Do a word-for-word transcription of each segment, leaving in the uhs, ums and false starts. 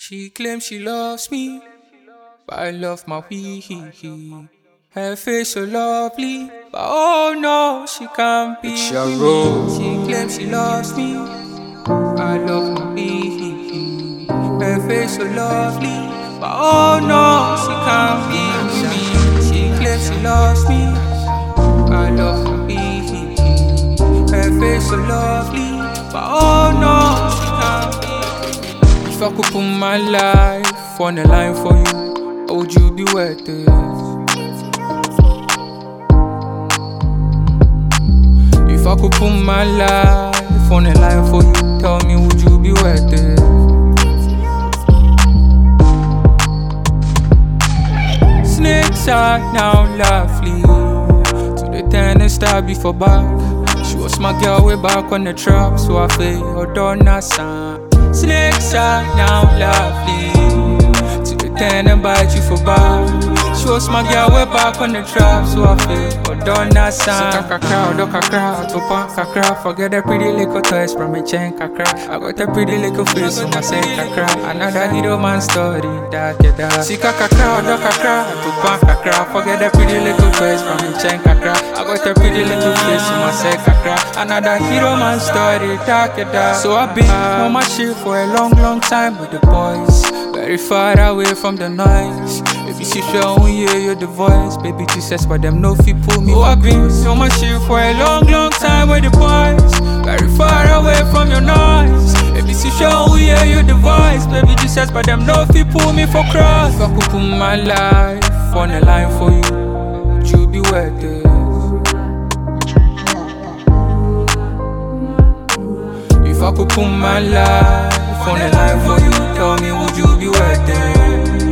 She claims she loves me, but I love my wee. Her face so lovely, but oh no, she can't be. It's your role. She claims she loves me, but I love my wee. Her face so lovely, but oh no, she can't be me. She claims she loves me, but I love my wee. Her face so lovely, but oh no, she can't be. If I could put my life on the line for you, would you be worth it? If I could put my life on the line for you, tell me, would you be worth it? Snakes are now lovely, to the tennis star before back. She was my girl way back on the trap, so I feel her donna son. Snakes are now lovely, to the ten and bite you for back. She was my girl way back on the trap, so I feel her donna son. So kakra, do kakra, topa kakra. Forget the pretty little toys from my chain kakra. I got a pretty little face, so I say kakra. Another hero man story, that get that. See kakra, do kakra, topa kakra. Forget the pretty little toys from my chain kakra. I got a pretty little face, so I say kakra. Another hero man story, that get that. So I've been on my shit for a long, long time with the boys, very far away from the noise. If you see show when you hear the voice, baby Jesus, but them no fit pull me. Oh, I've been so much shit for a long, long time with the boys, very far away from your noise. If you see show when you hear the voice, baby Jesus, but them no fit pull me for cross. If I could put my life on the line for you, would you be worth it? If I could put my life on the line for you, tell me, would you be worth it?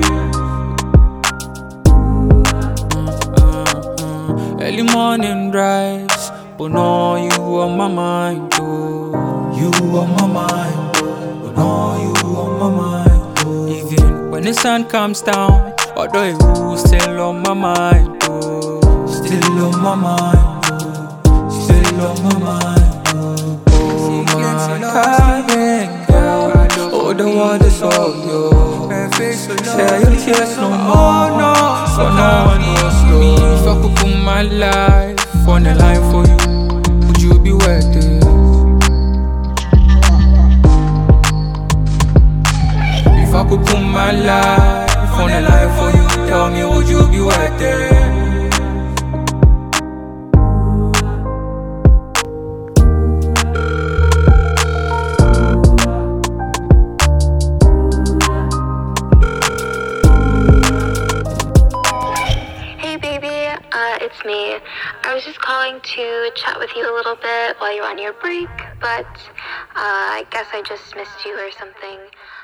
Early morning drives, but no, you on my mind, oh. You on my mind, but no, you on my mind, oh. Even when the sun comes down, although you still on my mind, oh. Still on my mind, oh. Still on my mind, oh. Oh my darling girl, oh the world is all yours. Share your tears no more, no, so no one knows me. If I could put my life on the line for you, would you be worth it? If I could put my life on the line for you, tell me, would you be worth it? Uh, it's me. I was just calling to chat with you a little bit while you're on your break, but uh, I guess I just missed you or something.